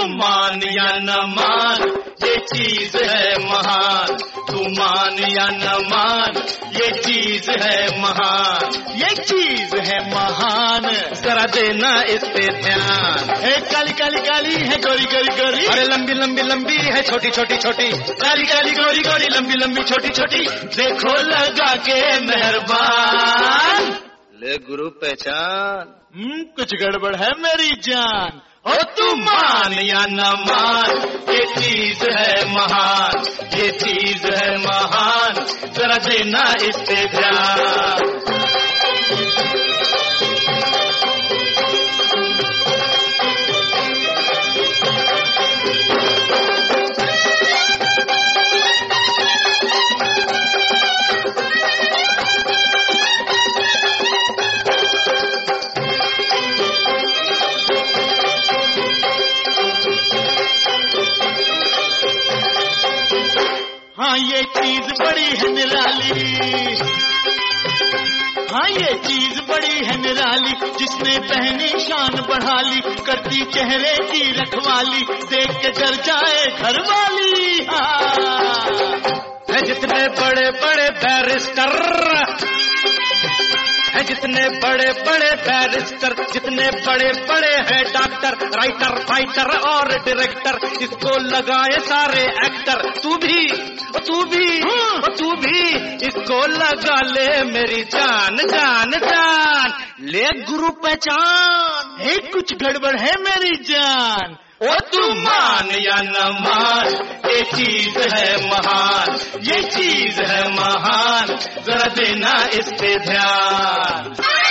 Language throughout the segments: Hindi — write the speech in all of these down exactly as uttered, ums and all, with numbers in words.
मान या न मान ये चीज है महान, तू मान या न मान ये चीज है महान, ये चीज है महान, जरा देना इस पे ध्यान। है काली काली काली है गोरी गोरी गोरी, अरे लंबी लंबी लंबी है छोटी छोटी छोटी, काली काली गोरी गोरी लंबी लंबी छोटी छोटी, देखो लगा के मेहरबान, ले गुरु पहचान। हम्म कुछ गड़बड़ है मेरी जान। ओ तू मान या न मान ये चीज है महान, ये चीज है महान, जरा देना इस पे ध्यान। हाँ ये चीज बड़ी है निराली, हाँ ये चीज बड़ी है निराली, जिसने पहनी शान बढ़ा ली, करती चेहरे की रखवाली, देख के डर जाए घरवाली। हाँ जितने बड़े बड़े बैरिस्टर है, जितने बड़े बड़े बैरिस्टर, जितने बड़े बड़े हैं डॉक्टर, राइटर फाइटर और डायरेक्टर, इसको लगाए सारे एक्टर, तू भी तू भी तू भी इसको लगा ले मेरी जान जान जान, ले गुरु पहचान। है कुछ गड़बड़ है मेरी जान। ओ तू मान या न मान ये चीज है महान, ये चीज है महान, जरा देना इस पे ध्यान।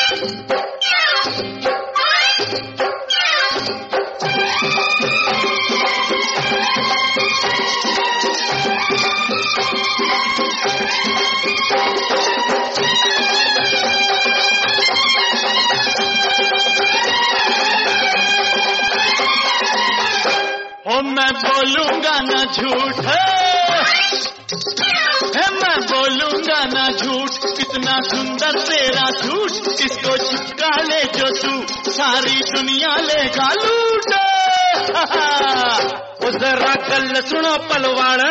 ओ मैं बोलूंगा ना झूठ है, मैं बोलूंगा ना झूठ, कितना सुंदर तेरा झूठ, इसको चिपका ले जो तू सारी दुनिया लेगा लूट। ओ जरा गल सुनो पलवान,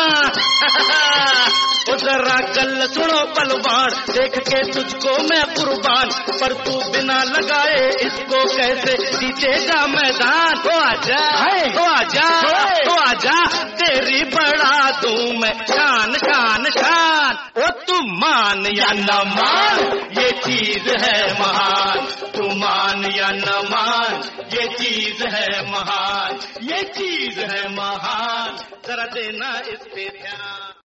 ओ जरा गल सुनो पलवान, देख के तुझको मैं कुर्बान, पर तू बिना लगाए इसको कैसे जीतेगा मैदान। ओ आजा ओ आजा ओ आजा, तेरी बढ़ा दूं मैं शान शान शान। ओ तू मान या न मान ये चीज है महान, तू मान या न मान ये चीज है महान, ये चीज है महान, जरा देना इस पे ध्यान।